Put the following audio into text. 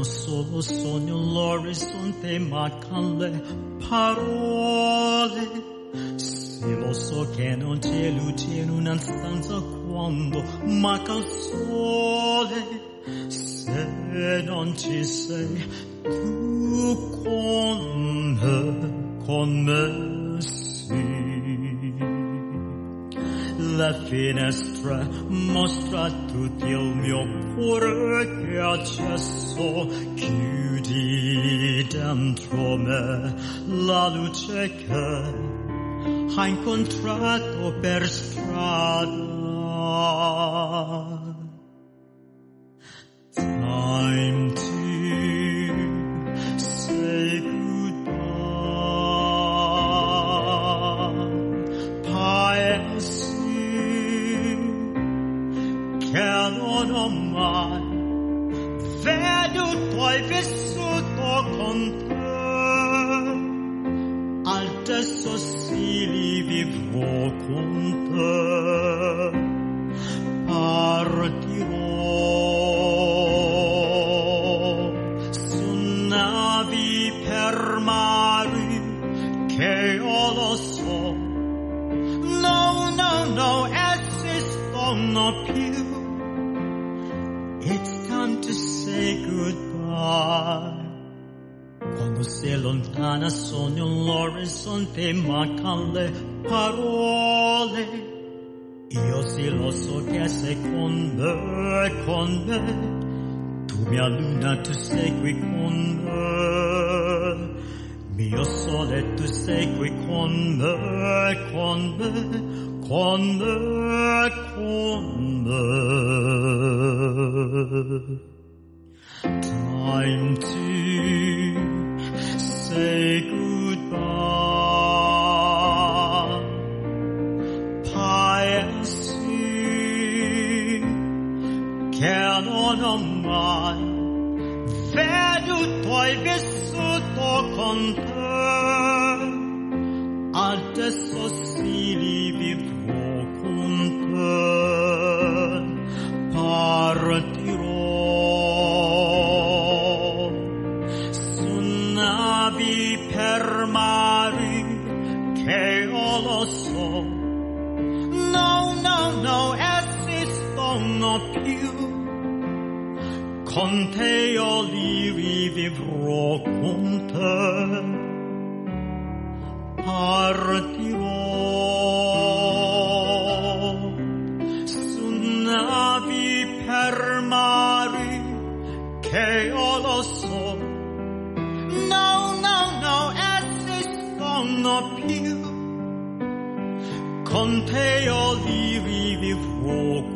solo sogno l'orizzonte, mancano le parole. Se lo so che non c'è luce in una stanza quando manca il sole, se non ci sei tu con me sì. La finestra mostra tutto il mio cuore che è acceso, chiudi dentro me la luce che ha incontrato per strada. Time to say goodbye. Paesi che non ho mai veduto e vissuto con te. Adesso sì li vivrò con te. Partirò su navi per mari che io lo so. No, esistono più. It's time to say goodbye. Quando sei lontana sogno l'orizzonte, mancano le parole. Io sì lo so che sei con me. Tu mia luna, tu sei qui con me. Mio sole, tu sei qui con me. Time to say goodbye. Paesi che non ho mai veduto e vissuto con te. Adesso sì li vivrò con te. Partirò su navi per mari che io lo so. No, esistono più. Con te io li rivivrò con te. Partirò su navi per mari che io lo so. No, esistono più. Con te io li rivivrò